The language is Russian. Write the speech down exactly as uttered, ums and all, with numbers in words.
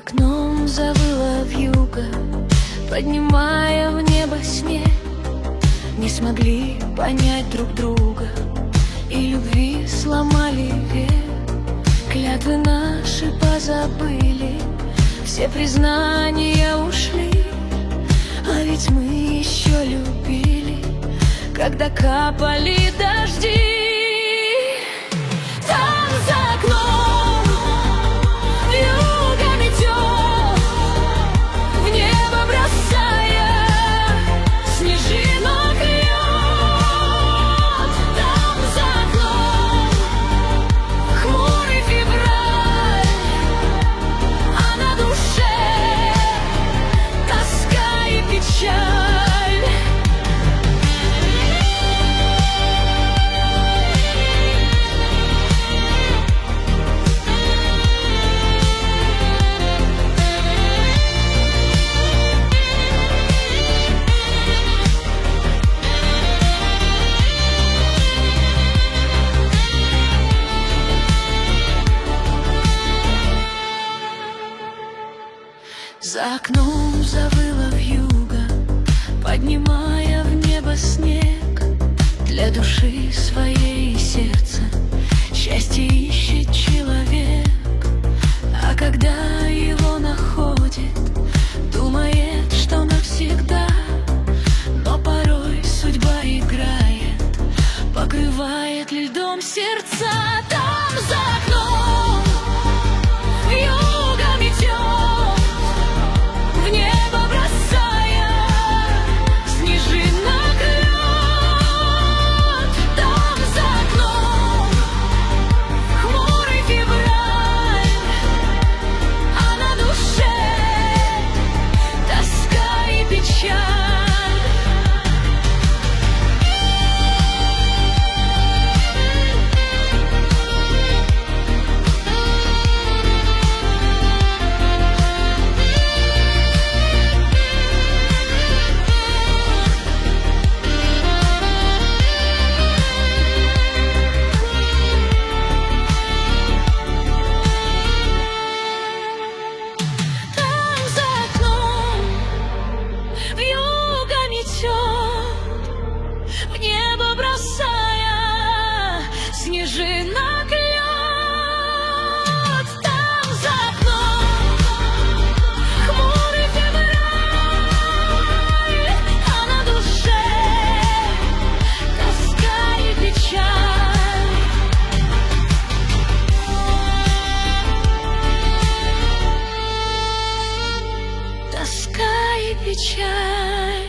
окном завыла вьюга, поднимая в небо снег. Не смогли понять друг друга, и любви сломали век. Клятвы наши позабыли, все признания ушли. А ведь мы еще любили, когда капали дожди. Там за окном вьюга метет, в небо бросая снежинок лед. Там за окном хмурый февраль, а на душе тоска и печаль. За окном завыла вьюга, поднимая в небо снег. Для души своей и сердца счастье ищет человек. А когда его находит, думает, что навсегда. Но порой судьба играет, покрывает льдом сердца. Там за окном вьюга метет, в небо бросая снежинок лед. Там за окном хмурый февраль, а на душе тоска и печаль. В небо бросая снежинок лед. Там за окном хмурый февраль, а на душе тоска и печаль. Тоска и печаль.